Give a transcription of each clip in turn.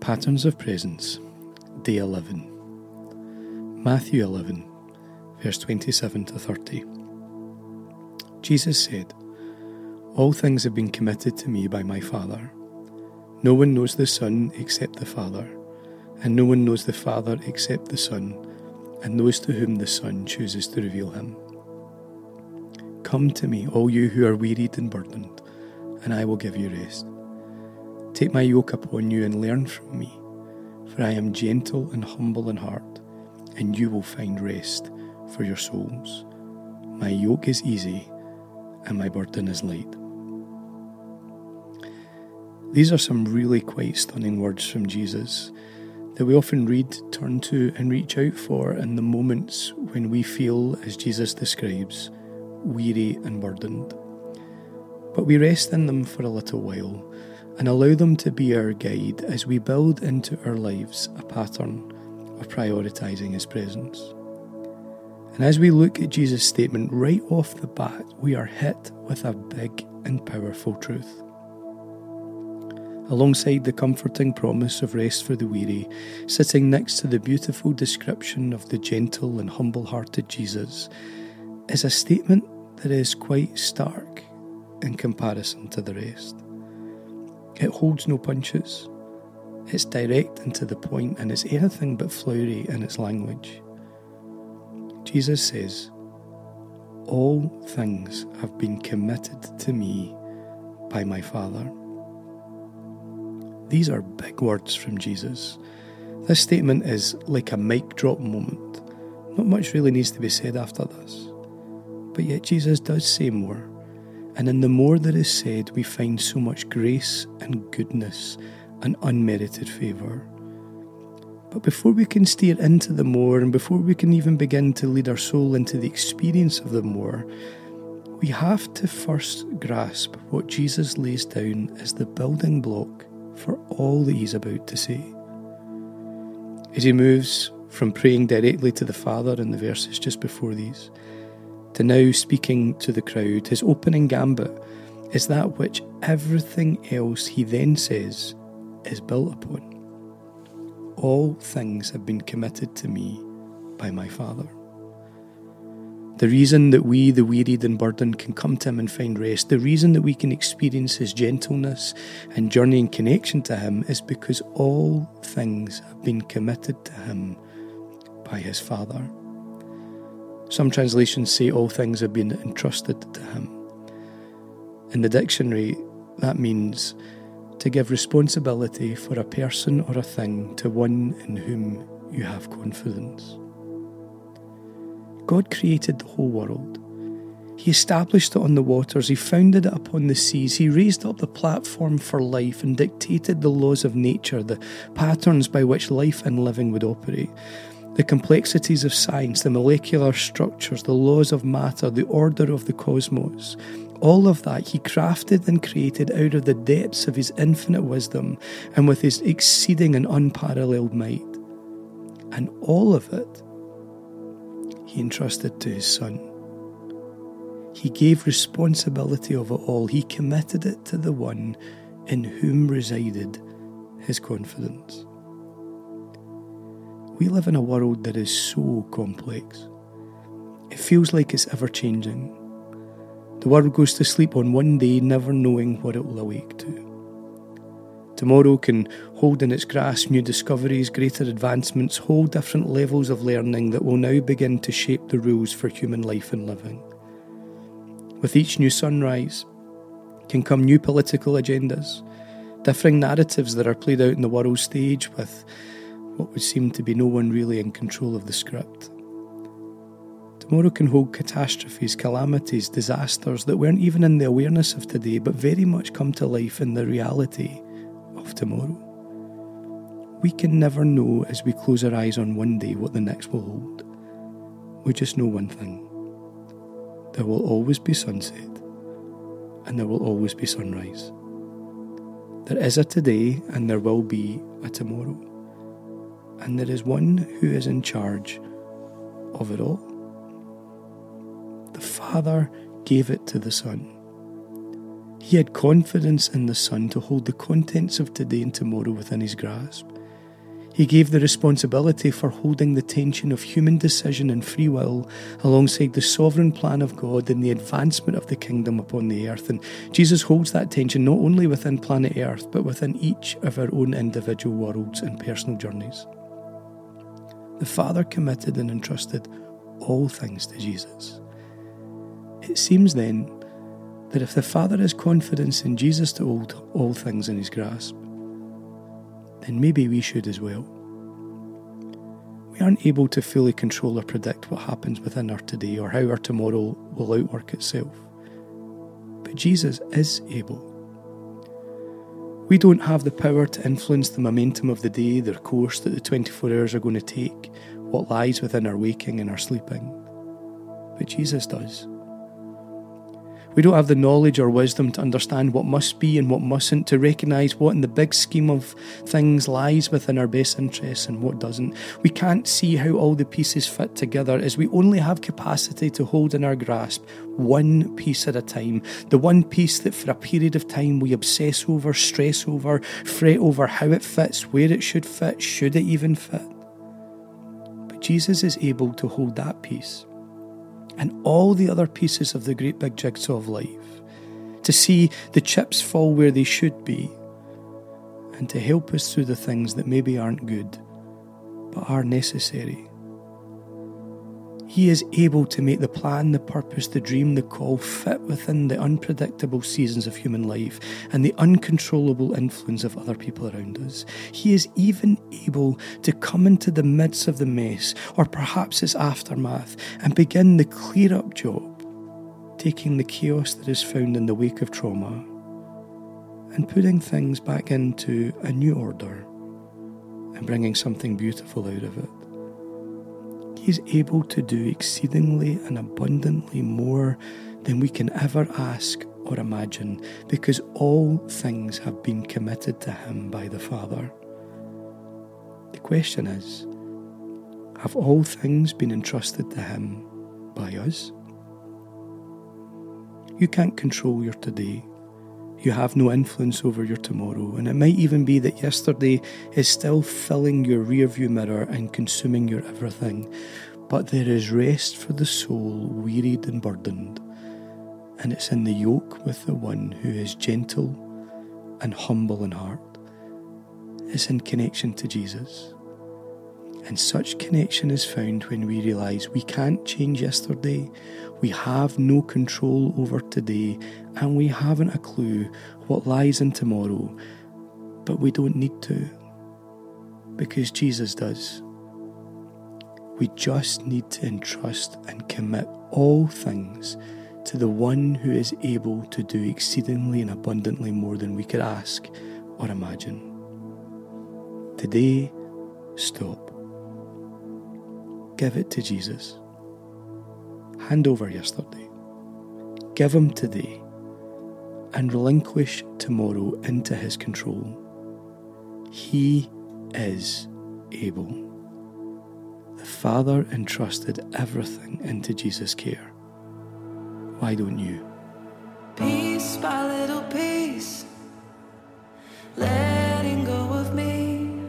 Patterns of Presence, Day 11. Matthew 11, verse 27 to 30. Jesus said, "All things have been committed to me by my Father. No one knows the Son except the Father, and no one knows the Father except the Son, and those to whom the Son chooses to reveal him. Come to me, all you who are wearied and burdened, and I will give you rest. Take my yoke upon you and learn from me, for I am gentle and humble in heart, and you will find rest for your souls. My yoke is easy, and my burden is light." These are some really quite stunning words from Jesus that we often read, turn to, and reach out for in the moments when we feel, as Jesus describes, weary and burdened. But we rest in them for a little while and allow them to be our guide as we build into our lives a pattern of prioritising His presence. And as we look at Jesus' statement right off the bat, we are hit with a big and powerful truth. Alongside the comforting promise of rest for the weary, sitting next to the beautiful description of the gentle and humble-hearted Jesus, is a statement that is quite stark in comparison to the rest. It holds no punches. It's direct and to the point, and it's anything but flowery in its language. Jesus says, "All things have been committed to me by my Father." These are big words from Jesus. This statement is like a mic drop moment. Not much really needs to be said after this. But yet Jesus does say more. And in the more that is said, we find so much grace and goodness and unmerited favour. But before we can steer into the more, and before we can even begin to lead our soul into the experience of the more, we have to first grasp what Jesus lays down as the building block for all that He's about to say. As He moves from praying directly to the Father in the verses just before these, to now speaking to the crowd, His opening gambit is that which everything else He then says is built upon. All things have been committed to me by my Father. The reason that we, the wearied and burdened, can come to Him and find rest, the reason that we can experience His gentleness and journey in connection to Him, is because all things have been committed to Him by His Father. Some translations say all things have been entrusted to Him. In the dictionary, that means to give responsibility for a person or a thing to one in whom you have confidence. God created the whole world. He established it on the waters. He founded it upon the seas. He raised up the platform for life and dictated the laws of nature, the patterns by which life and living would operate. The complexities of science, the molecular structures, the laws of matter, the order of the cosmos, all of that He crafted and created out of the depths of His infinite wisdom and with His exceeding and unparalleled might. And all of it He entrusted to His Son. He gave responsibility of it all. He committed it to the one in whom resided His confidence. We live in a world that is so complex. It feels like it's ever-changing. The world goes to sleep on one day, never knowing what it will awake to. Tomorrow can hold in its grasp new discoveries, greater advancements, whole different levels of learning that will now begin to shape the rules for human life and living. With each new sunrise can come new political agendas, differing narratives that are played out in the world stage with what would seem to be no one really in control of the script. Tomorrow can hold catastrophes, calamities, disasters that weren't even in the awareness of today, but very much come to life in the reality of tomorrow. We can never know as we close our eyes on one day what the next will hold. We just know one thing. There will always be sunset, and there will always be sunrise. There is a today, and there will be a tomorrow. And there is one who is in charge of it all. The Father gave it to the Son. He had confidence in the Son to hold the contents of today and tomorrow within His grasp. He gave the responsibility for holding the tension of human decision and free will alongside the sovereign plan of God and the advancement of the kingdom upon the earth. And Jesus holds that tension not only within planet Earth, but within each of our own individual worlds and personal journeys. The Father committed and entrusted all things to Jesus. It seems then that if the Father has confidence in Jesus to hold all things in his grasp, then maybe we should as well. We aren't able to fully control or predict what happens within our today or how our tomorrow will outwork itself. But Jesus is able. We don't have the power to influence the momentum of the day, the course that the 24 hours are going to take, what lies within our waking and our sleeping. But Jesus does. We don't have the knowledge or wisdom to understand what must be and what mustn't, to recognise what in the big scheme of things lies within our best interests and what doesn't. We can't see how all the pieces fit together, as we only have capacity to hold in our grasp one piece at a time. The one piece that for a period of time we obsess over, stress over, fret over how it fits, where it should fit, should it even fit. But Jesus is able to hold that piece and all the other pieces of the great big jigsaw of life, to see the chips fall where they should be, and to help us through the things that maybe aren't good, but are necessary. He is able to make the plan, the purpose, the dream, the call fit within the unpredictable seasons of human life and the uncontrollable influence of other people around us. He is even able to come into the midst of the mess, or perhaps its aftermath, and begin the clear-up job, taking the chaos that is found in the wake of trauma and putting things back into a new order and bringing something beautiful out of it. He is able to do exceedingly and abundantly more than we can ever ask or imagine, because all things have been committed to him by the Father. The question is, have all things been entrusted to him by us? You can't control your today. You have no influence over your tomorrow, and it might even be that yesterday is still filling your rearview mirror and consuming your everything. But there is rest for the soul wearied and burdened, and it's in the yoke with the one who is gentle and humble in heart. It's in connection to Jesus. And such connection is found when we realise we can't change yesterday, we have no control over today, and we haven't a clue what lies in tomorrow, but we don't need to, because Jesus does. We just need to entrust and commit all things to the one who is able to do exceedingly and abundantly more than we could ask or imagine. Today, stop. Give it to Jesus. Hand over yesterday. Give him today, and relinquish tomorrow into his control. He is able. The Father entrusted everything into Jesus' care. Why don't you? Piece by little piece, letting go of me,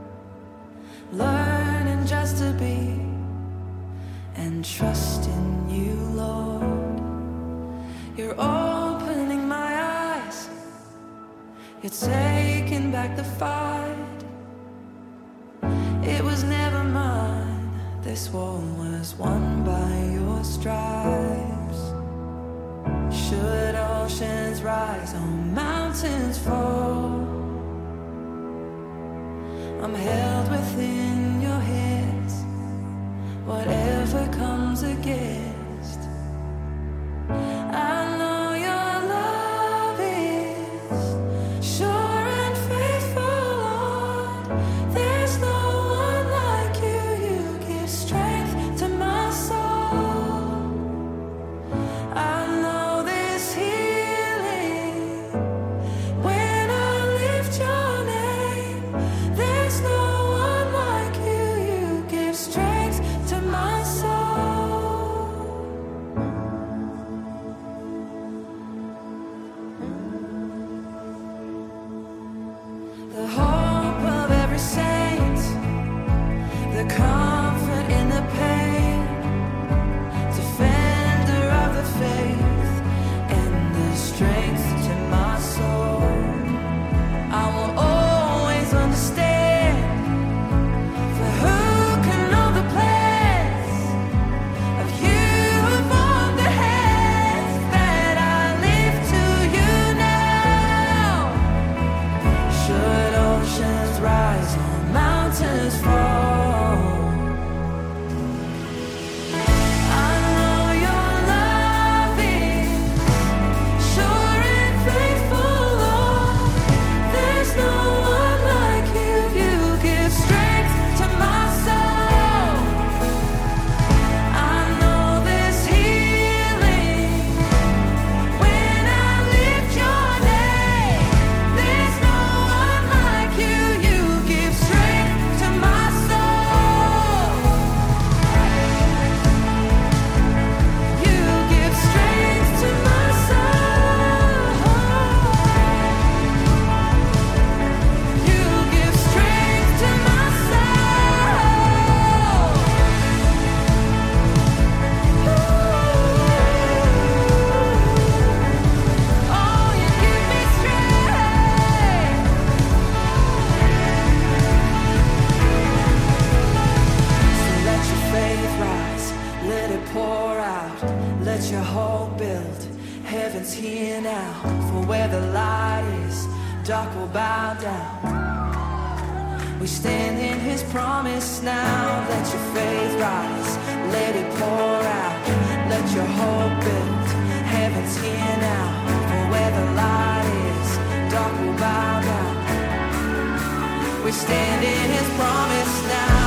learning just to be, and trust in you, Lord. You're opening my eyes, you're taking back the fight. It was never mine, this war was won by your stripes. Should oceans rise or mountains fall, I'm held within your hands, whatever comes against. I know your love is sure and faithful, Lord. There's no one like you, you give strength to my soul. I know this healing when I lift your name. There's no dark will bow down. We stand in his promise now. Let your faith rise, let it pour out. Let your hope build, heaven's here now. For where the light is, dark will bow down. We stand in his promise now.